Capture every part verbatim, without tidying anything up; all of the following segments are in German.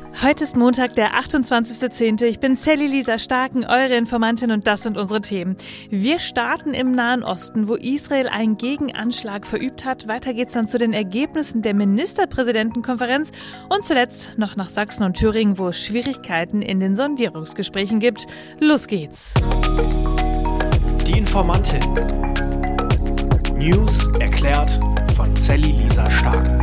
Heute ist Montag, der achtundzwanzigster zehnte Ich bin Sally Lisa Starken, eure Informantin, und das sind unsere Themen. Wir starten im Nahen Osten, wo Israel einen Gegenanschlag verübt hat. Weiter geht's dann zu den Ergebnissen der Ministerpräsidentenkonferenz und zuletzt noch nach Sachsen und Thüringen, wo es Schwierigkeiten in den Sondierungsgesprächen gibt. Los geht's! Die Informantin. News erklärt von Sally Lisa Starken.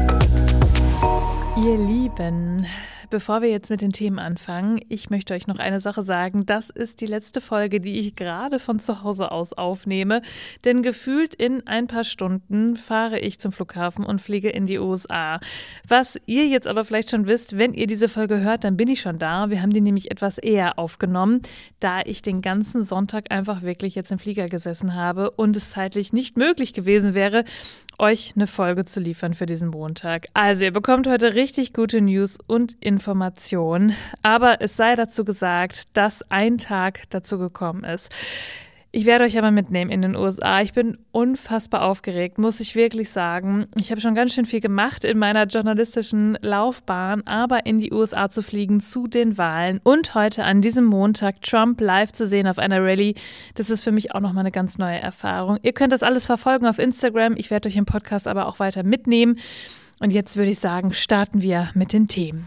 Ihr Lieben, bevor wir jetzt mit den Themen anfangen, ich möchte euch noch eine Sache sagen. Das ist die letzte Folge, die ich gerade von zu Hause aus aufnehme. Denn gefühlt in ein paar Stunden fahre ich zum Flughafen und fliege in die U S A. Was ihr jetzt aber vielleicht schon wisst, wenn ihr diese Folge hört, dann bin ich schon da. Wir haben die nämlich etwas eher aufgenommen, da ich den ganzen Sonntag einfach wirklich jetzt im Flieger gesessen habe und es zeitlich nicht möglich gewesen wäre, euch eine Folge zu liefern für diesen Montag. Also ihr bekommt heute richtig gute News und Informationen, aber es sei dazu gesagt, dass ein Tag dazu gekommen ist. Ich werde euch aber mitnehmen in den U S A. Ich bin unfassbar aufgeregt, muss ich wirklich sagen. Ich habe schon ganz schön viel gemacht in meiner journalistischen Laufbahn, aber in die U S A zu fliegen zu den Wahlen und heute an diesem Montag Trump live zu sehen auf einer Rallye, das ist für mich auch nochmal eine ganz neue Erfahrung. Ihr könnt das alles verfolgen auf Instagram. Ich werde euch im Podcast aber auch weiter mitnehmen. Und jetzt würde ich sagen, starten wir mit den Themen.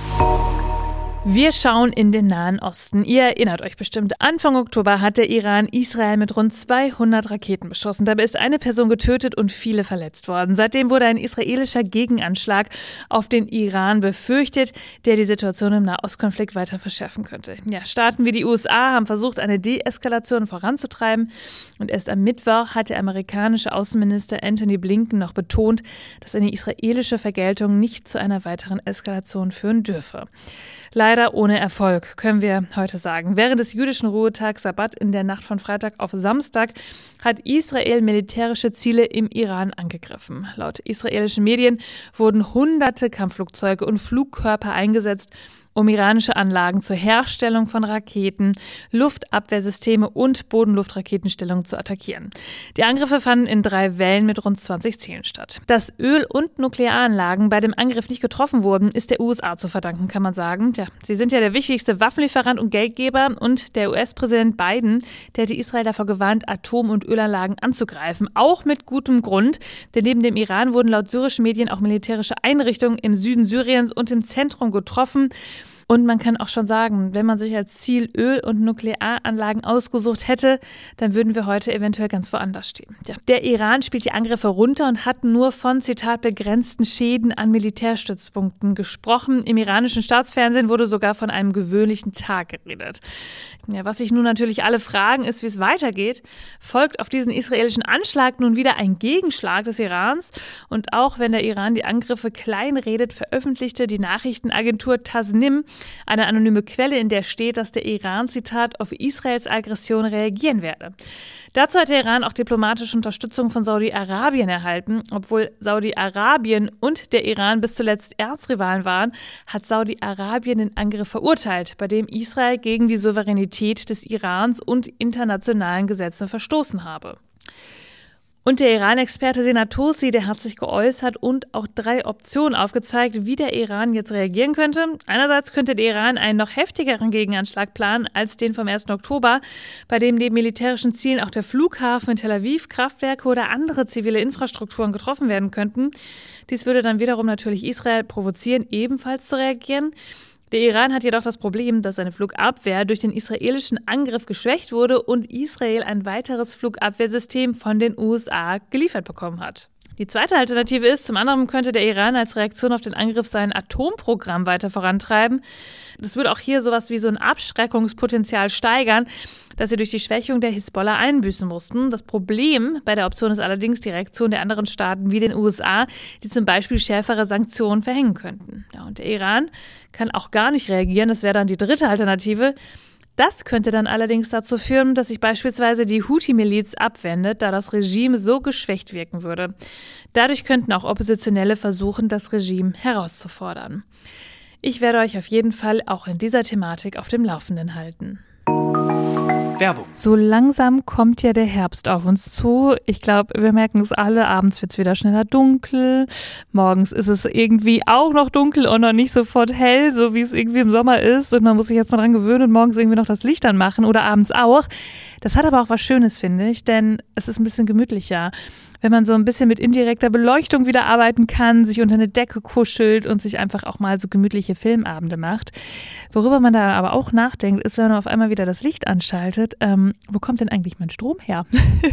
Wir schauen in den Nahen Osten. Ihr erinnert euch bestimmt, Anfang Oktober hat der Iran Israel mit rund zweihundert Raketen beschossen. Dabei ist eine Person getötet und viele verletzt worden. Seitdem wurde ein israelischer Gegenanschlag auf den Iran befürchtet, der die Situation im Nahostkonflikt weiter verschärfen könnte. Ja, Staaten wie die U S A haben versucht, eine Deeskalation voranzutreiben. Und erst am Mittwoch hat der amerikanische Außenminister Antony Blinken noch betont, dass eine israelische Vergeltung nicht zu einer weiteren Eskalation führen dürfe. Leider ohne Erfolg, können wir heute sagen. Während des jüdischen Ruhetags Sabbat in der Nacht von Freitag auf Samstag hat Israel militärische Ziele im Iran angegriffen. Laut israelischen Medien wurden hunderte Kampfflugzeuge und Flugkörper eingesetzt, um iranische Anlagen zur Herstellung von Raketen, Luftabwehrsysteme und Bodenluftraketenstellungen zu attackieren. Die Angriffe fanden in drei Wellen mit rund zwanzig Zielen statt. Dass Öl- und Nuklearanlagen bei dem Angriff nicht getroffen wurden, ist der U S A zu verdanken, kann man sagen. Ja, sie sind ja der wichtigste Waffenlieferant und Geldgeber, und der U S-Präsident Biden, der hätte Israel davor gewarnt, Atom- und Ölanlagen anzugreifen. Auch mit gutem Grund, denn neben dem Iran wurden laut syrischen Medien auch militärische Einrichtungen im Süden Syriens und im Zentrum getroffen. Und man kann auch schon sagen, wenn man sich als Ziel Öl- und Nuklearanlagen ausgesucht hätte, dann würden wir heute eventuell ganz woanders stehen. Ja. Der Iran spielt die Angriffe runter und hat nur von, Zitat, begrenzten Schäden an Militärstützpunkten gesprochen. Im iranischen Staatsfernsehen wurde sogar von einem gewöhnlichen Tag geredet. Ja, was sich nun natürlich alle fragen, ist, wie es weitergeht. Folgt auf diesen israelischen Anschlag nun wieder ein Gegenschlag des Irans? Und auch wenn der Iran die Angriffe kleinredet, veröffentlichte die Nachrichtenagentur Tasnim eine anonyme Quelle, in der steht, dass der Iran, Zitat, auf Israels Aggression reagieren werde. Dazu hat der Iran auch diplomatische Unterstützung von Saudi-Arabien erhalten. Obwohl Saudi-Arabien und der Iran bis zuletzt Erzrivalen waren, hat Saudi-Arabien den Angriff verurteilt, bei dem Israel gegen die Souveränität des Irans und internationalen Gesetze verstoßen habe. Und der Iran-Experte Senat Tosi, der hat sich geäußert und auch drei Optionen aufgezeigt, wie der Iran jetzt reagieren könnte. Einerseits könnte der Iran einen noch heftigeren Gegenanschlag planen als den vom ersten Oktober, bei dem neben militärischen Zielen auch der Flughafen in Tel Aviv, Kraftwerke oder andere zivile Infrastrukturen getroffen werden könnten. Dies würde dann wiederum natürlich Israel provozieren, ebenfalls zu reagieren. Der Iran hat jedoch das Problem, dass seine Flugabwehr durch den israelischen Angriff geschwächt wurde und Israel ein weiteres Flugabwehrsystem von den U S A geliefert bekommen hat. Die zweite Alternative ist, zum anderen könnte der Iran als Reaktion auf den Angriff sein Atomprogramm weiter vorantreiben. Das würde auch hier sowas wie so ein Abschreckungspotenzial steigern, das sie durch die Schwächung der Hisbollah einbüßen mussten. Das Problem bei der Option ist allerdings die Reaktion der anderen Staaten wie den U S A, die zum Beispiel schärfere Sanktionen verhängen könnten. Ja, und der Iran kann auch gar nicht reagieren, das wäre dann die dritte Alternative. Das könnte dann allerdings dazu führen, dass sich beispielsweise die Houthi-Miliz abwendet, da das Regime so geschwächt wirken würde. Dadurch könnten auch Oppositionelle versuchen, das Regime herauszufordern. Ich werde euch auf jeden Fall auch in dieser Thematik auf dem Laufenden halten. Werbung. So langsam kommt ja der Herbst auf uns zu. Ich glaube, wir merken es alle. Abends wird es wieder schneller dunkel. Morgens ist es irgendwie auch noch dunkel und noch nicht sofort hell, so wie es irgendwie im Sommer ist. Und man muss sich jetzt mal dran gewöhnen und morgens irgendwie noch das Licht anmachen oder abends auch. Das hat aber auch was Schönes, finde ich, denn es ist ein bisschen gemütlicher. Wenn man so ein bisschen mit indirekter Beleuchtung wieder arbeiten kann, sich unter eine Decke kuschelt und sich einfach auch mal so gemütliche Filmabende macht. Worüber man da aber auch nachdenkt, ist, wenn man auf einmal wieder das Licht anschaltet, ähm, wo kommt denn eigentlich mein Strom her?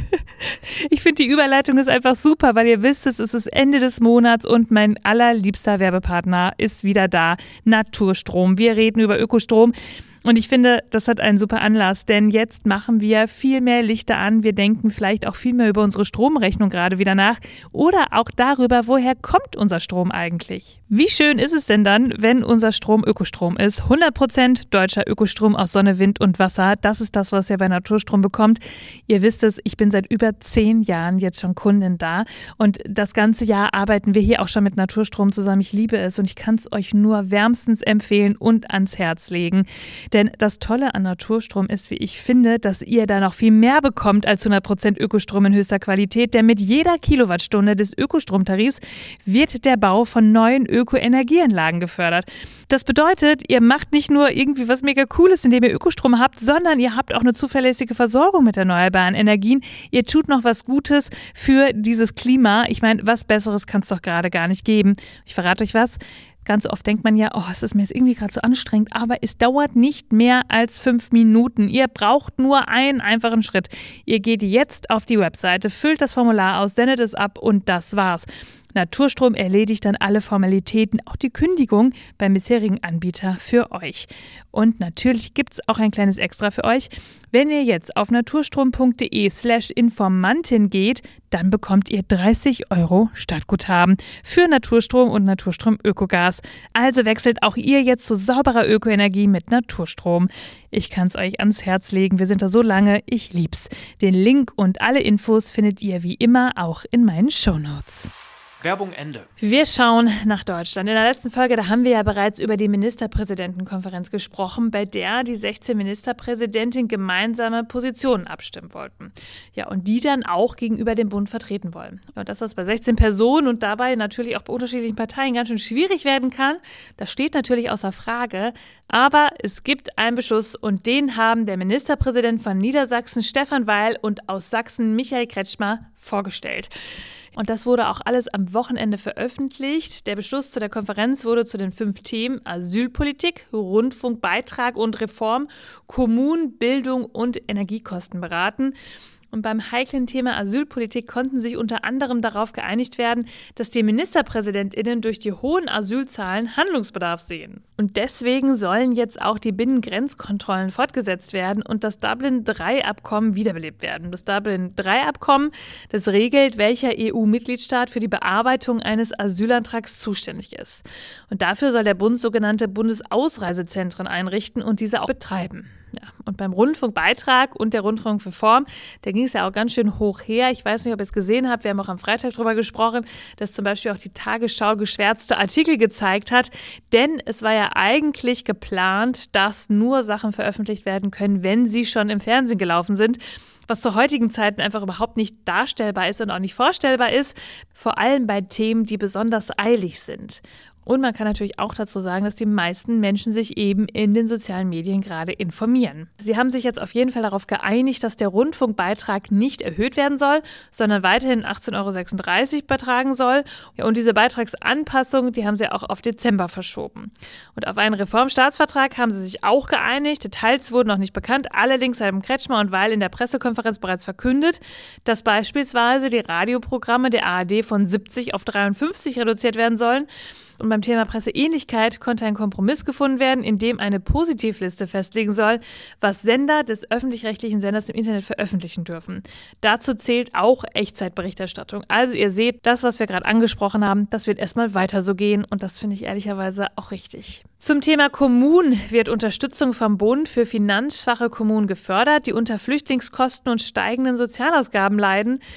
Ich finde, die Überleitung ist einfach super, weil ihr wisst, es ist das Ende des Monats und mein allerliebster Werbepartner ist wieder da, Naturstrom. Wir reden über Ökostrom. Und ich finde, das hat einen super Anlass, denn jetzt machen wir viel mehr Lichter an. Wir denken vielleicht auch viel mehr über unsere Stromrechnung gerade wieder nach oder auch darüber, woher kommt unser Strom eigentlich? Wie schön ist es denn dann, wenn unser Strom Ökostrom ist? hundert Prozent deutscher Ökostrom aus Sonne, Wind und Wasser. Das ist das, was ihr bei Naturstrom bekommt. Ihr wisst es, ich bin seit über zehn Jahren jetzt schon Kundin da und das ganze Jahr arbeiten wir hier auch schon mit Naturstrom zusammen. Ich liebe es und ich kann es euch nur wärmstens empfehlen und ans Herz legen. Denn das Tolle an Naturstrom ist, wie ich finde, dass ihr da noch viel mehr bekommt als hundert Prozent Ökostrom in höchster Qualität. Denn mit jeder Kilowattstunde des Ökostromtarifs wird der Bau von neuen Ökoenergieanlagen gefördert. Das bedeutet, ihr macht nicht nur irgendwie was mega Cooles, indem ihr Ökostrom habt, sondern ihr habt auch eine zuverlässige Versorgung mit erneuerbaren Energien. Ihr tut noch was Gutes für dieses Klima. Ich meine, was Besseres kann es doch gerade gar nicht geben. Ich verrate euch was. Ganz oft denkt man ja, oh, es ist mir jetzt irgendwie gerade so anstrengend, aber es dauert nicht mehr als fünf Minuten. Ihr braucht nur einen einfachen Schritt. Ihr geht jetzt auf die Webseite, füllt das Formular aus, sendet es ab und das war's. Naturstrom erledigt dann alle Formalitäten, auch die Kündigung beim bisherigen Anbieter für euch. Und natürlich gibt es auch ein kleines Extra für euch. Wenn ihr jetzt auf naturstrom.de slash Informantin geht, dann bekommt ihr dreißig Euro Startguthaben für Naturstrom und Naturstrom Ökogas. Also wechselt auch ihr jetzt zu sauberer Ökoenergie mit Naturstrom. Ich kann es euch ans Herz legen, wir sind da so lange, ich lieb's. Den Link und alle Infos findet ihr wie immer auch in meinen Shownotes. Werbung Ende. Wir schauen nach Deutschland. In der letzten Folge, da haben wir ja bereits über die Ministerpräsidentenkonferenz gesprochen, bei der die sechzehn Ministerpräsidentinnen gemeinsame Positionen abstimmen wollten. Ja, und die dann auch gegenüber dem Bund vertreten wollen. Und dass das bei sechzehn Personen und dabei natürlich auch bei unterschiedlichen Parteien ganz schön schwierig werden kann, das steht natürlich außer Frage. Aber es gibt einen Beschluss und den haben der Ministerpräsident von Niedersachsen, Stefan Weil, und aus Sachsen, Michael Kretschmer, vorgestellt. Und das wurde auch alles am Wochenende veröffentlicht. Der Beschluss zu der Konferenz wurde zu den fünf Themen Asylpolitik, Rundfunkbeitrag und Reform, Kommunen, Bildung und Energiekosten beraten. Und beim heiklen Thema Asylpolitik konnten sich unter anderem darauf geeinigt werden, dass die MinisterpräsidentInnen durch die hohen Asylzahlen Handlungsbedarf sehen. Und deswegen sollen jetzt auch die Binnengrenzkontrollen fortgesetzt werden und das Dublin drei Abkommen wiederbelebt werden. Das Dublin drei Abkommen, das regelt, welcher E U-Mitgliedstaat für die Bearbeitung eines Asylantrags zuständig ist. Und dafür soll der Bund sogenannte Bundesausreisezentren einrichten und diese auch betreiben. Ja, und beim Rundfunkbeitrag und der Rundfunkreform, da ging es ja auch ganz schön hoch her. Ich weiß nicht, ob ihr es gesehen habt, wir haben auch am Freitag drüber gesprochen, dass zum Beispiel auch die Tagesschau geschwärzte Artikel gezeigt hat. Denn es war ja eigentlich geplant, dass nur Sachen veröffentlicht werden können, wenn sie schon im Fernsehen gelaufen sind. Was zu heutigen Zeiten einfach überhaupt nicht darstellbar ist und auch nicht vorstellbar ist, vor allem bei Themen, die besonders eilig sind. Und man kann natürlich auch dazu sagen, dass die meisten Menschen sich eben in den sozialen Medien gerade informieren. Sie haben sich jetzt auf jeden Fall darauf geeinigt, dass der Rundfunkbeitrag nicht erhöht werden soll, sondern weiterhin achtzehn Euro sechsunddreißig betragen soll. Und diese Beitragsanpassung, die haben sie auch auf Dezember verschoben. Und auf einen Reformstaatsvertrag haben sie sich auch geeinigt. Details wurden noch nicht bekannt. Allerdings haben Kretschmer und Weil in der Pressekonferenz bereits verkündet, dass beispielsweise die Radioprogramme der A R D von siebzig auf dreiundfünfzig reduziert werden sollen. Und beim Thema Presseähnlichkeit konnte ein Kompromiss gefunden werden, in dem eine Positivliste festlegen soll, was Sender des öffentlich-rechtlichen Senders im Internet veröffentlichen dürfen. Dazu zählt auch Echtzeitberichterstattung. Also ihr seht, das, was wir gerade angesprochen haben, das wird erstmal weiter so gehen und das finde ich ehrlicherweise auch richtig. Zum Thema Kommunen wird Unterstützung vom Bund für finanzschwache Kommunen gefördert, die unter Flüchtlingskosten und steigenden Sozialausgaben leiden.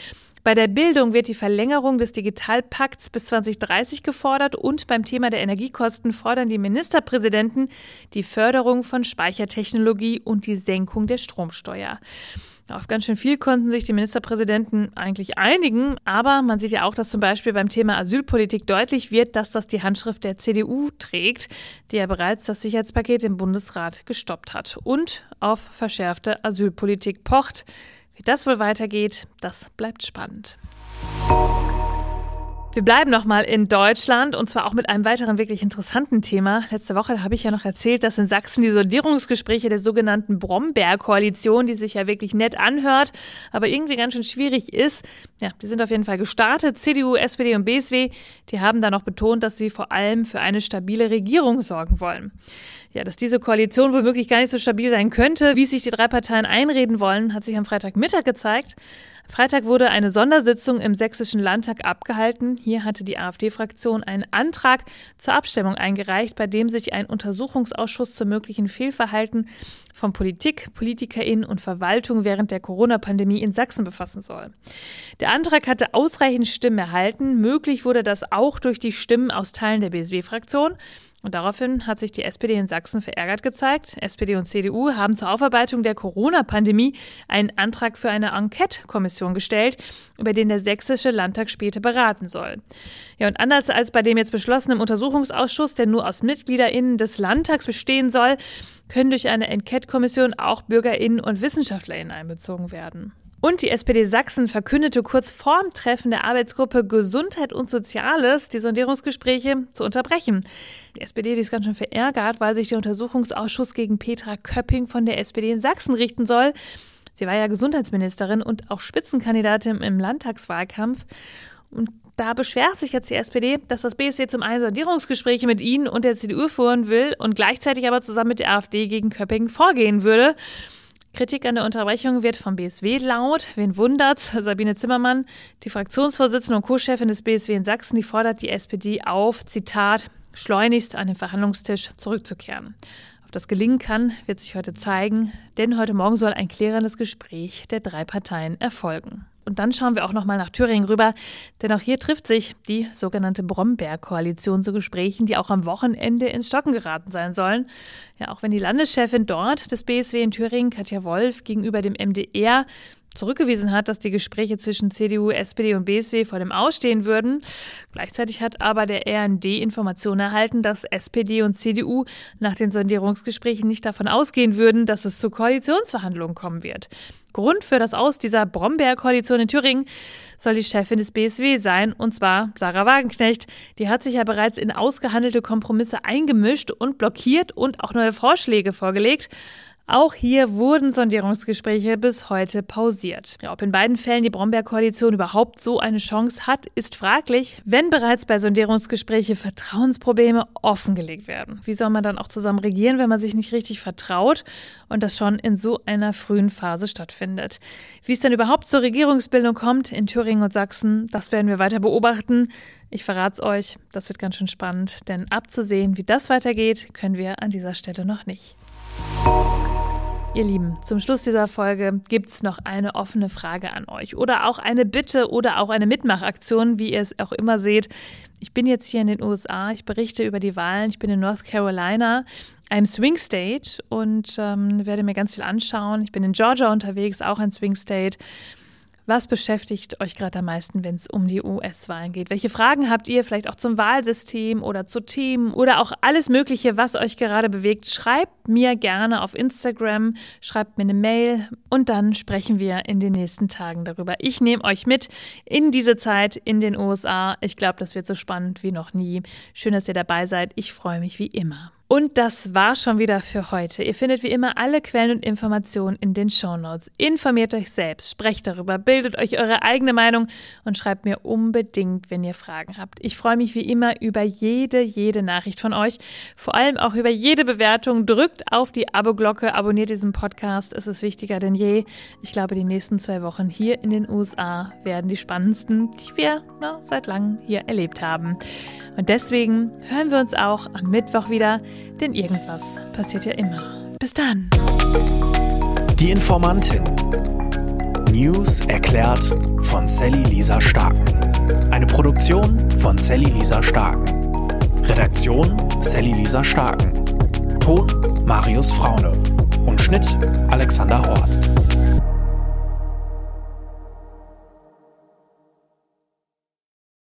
Bei der Bildung wird die Verlängerung des Digitalpakts bis zwanzig dreißig gefordert und beim Thema der Energiekosten fordern die Ministerpräsidenten die Förderung von Speichertechnologie und die Senkung der Stromsteuer. Auf ganz schön viel konnten sich die Ministerpräsidenten eigentlich einigen, aber man sieht ja auch, dass zum Beispiel beim Thema Asylpolitik deutlich wird, dass das die Handschrift der C D U trägt, die ja bereits das Sicherheitspaket im Bundesrat gestoppt hat und auf verschärfte Asylpolitik pocht. Wie das wohl weitergeht, das bleibt spannend. Wir bleiben nochmal in Deutschland und zwar auch mit einem weiteren wirklich interessanten Thema. Letzte Woche habe ich ja noch erzählt, dass in Sachsen die Sondierungsgespräche der sogenannten Brombeer-Koalition, die sich ja wirklich nett anhört, aber irgendwie ganz schön schwierig ist, ja, die sind auf jeden Fall gestartet. C D U, S P D und B S W, die haben da noch betont, dass sie vor allem für eine stabile Regierung sorgen wollen. Ja, dass diese Koalition womöglich gar nicht so stabil sein könnte, wie sich die drei Parteien einreden wollen, hat sich am Freitagmittag gezeigt. Freitag wurde eine Sondersitzung im Sächsischen Landtag abgehalten. Hier hatte die AfD-Fraktion einen Antrag zur Abstimmung eingereicht, bei dem sich ein Untersuchungsausschuss zu möglichen Fehlverhalten von Politik, PolitikerInnen und Verwaltung während der Corona-Pandemie in Sachsen befassen soll. Der Antrag hatte ausreichend Stimmen erhalten. Möglich wurde das auch durch die Stimmen aus Teilen der B S W-Fraktion. Und daraufhin hat sich die S P D in Sachsen verärgert gezeigt. S P D und C D U haben zur Aufarbeitung der Corona-Pandemie einen Antrag für eine Enquete-Kommission gestellt, über den der Sächsische Landtag später beraten soll. Ja, und anders als bei dem jetzt beschlossenen Untersuchungsausschuss, der nur aus MitgliederInnen des Landtags bestehen soll, können durch eine Enquete-Kommission auch BürgerInnen und WissenschaftlerInnen einbezogen werden. Und die S P D Sachsen verkündete kurz vorm Treffen der Arbeitsgruppe Gesundheit und Soziales, die Sondierungsgespräche zu unterbrechen. Die S P D die ist ganz schön verärgert, weil sich der Untersuchungsausschuss gegen Petra Köpping von der S P D in Sachsen richten soll. Sie war ja Gesundheitsministerin und auch Spitzenkandidatin im Landtagswahlkampf. Und da beschwert sich jetzt die S P D, dass das B S W zum einen Sondierungsgespräche mit ihnen und der C D U führen will und gleichzeitig aber zusammen mit der AfD gegen Köpping vorgehen würde. Kritik an der Unterbrechung wird vom B S W laut. Wen wundert's? Sabine Zimmermann, die Fraktionsvorsitzende und Co-Chefin des B S W in Sachsen, die fordert die S P D auf, Zitat, schleunigst an den Verhandlungstisch zurückzukehren. Ob das gelingen kann, wird sich heute zeigen, denn heute Morgen soll ein klärendes Gespräch der drei Parteien erfolgen. Und dann schauen wir auch noch mal nach Thüringen rüber, denn auch hier trifft sich die sogenannte Brombeer-Koalition zu Gesprächen, die auch am Wochenende ins Stocken geraten sein sollen. Ja, auch wenn die Landeschefin dort des B S W in Thüringen, Katja Wolf, gegenüber dem M D R zurückgewiesen hat, dass die Gespräche zwischen C D U, S P D und B S W vor dem Ausstehen würden. Gleichzeitig hat aber der R N D Informationen erhalten, dass S P D und C D U nach den Sondierungsgesprächen nicht davon ausgehen würden, dass es zu Koalitionsverhandlungen kommen wird. Grund für das Aus dieser Brombeer-Koalition in Thüringen soll die Chefin des B S W sein, und zwar Sarah Wagenknecht. Die hat sich ja bereits in ausgehandelte Kompromisse eingemischt und blockiert und auch neue Vorschläge vorgelegt. Auch hier wurden Sondierungsgespräche bis heute pausiert. Ja, ob in beiden Fällen die Brombeer-Koalition überhaupt so eine Chance hat, ist fraglich, wenn bereits bei Sondierungsgesprächen Vertrauensprobleme offengelegt werden. Wie soll man dann auch zusammen regieren, wenn man sich nicht richtig vertraut und das schon in so einer frühen Phase stattfindet? Wie es dann überhaupt zur Regierungsbildung kommt in Thüringen und Sachsen, das werden wir weiter beobachten. Ich verrate es euch, das wird ganz schön spannend, denn abzusehen, wie das weitergeht, können wir an dieser Stelle noch nicht. Ihr Lieben, zum Schluss dieser Folge gibt's noch eine offene Frage an euch oder auch eine Bitte oder auch eine Mitmachaktion, wie ihr es auch immer seht. Ich bin jetzt hier in den U S A, ich berichte über die Wahlen, ich bin in North Carolina, einem Swing State und ähm, werde mir ganz viel anschauen. Ich bin in Georgia unterwegs, auch ein Swing State. Was beschäftigt euch gerade am meisten, wenn es um die U S-Wahlen geht? Welche Fragen habt ihr vielleicht auch zum Wahlsystem oder zu Themen oder auch alles Mögliche, was euch gerade bewegt? Schreibt mir gerne auf Instagram, schreibt mir eine Mail und dann sprechen wir in den nächsten Tagen darüber. Ich nehme euch mit in diese Zeit in den U S A. Ich glaube, das wird so spannend wie noch nie. Schön, dass ihr dabei seid. Ich freue mich wie immer. Und das war schon wieder für heute. Ihr findet wie immer alle Quellen und Informationen in den Shownotes. Informiert euch selbst, sprecht darüber, bildet euch eure eigene Meinung und schreibt mir unbedingt, wenn ihr Fragen habt. Ich freue mich wie immer über jede, jede Nachricht von euch. Vor allem auch über jede Bewertung. Drückt auf die Abo-Glocke, abonniert diesen Podcast. Es ist wichtiger denn je. Ich glaube, die nächsten zwei Wochen hier in den U S A werden die spannendsten, die wir na, seit langem hier erlebt haben. Und deswegen hören wir uns auch am Mittwoch wieder. Denn irgendwas passiert ja immer. Bis dann. Die Informantin. News erklärt von Sally Lisa Starken. Eine Produktion von Sally Lisa Starken. Redaktion Sally Lisa Starken. Ton Marius Fraune. Und Schnitt Alexander Horst.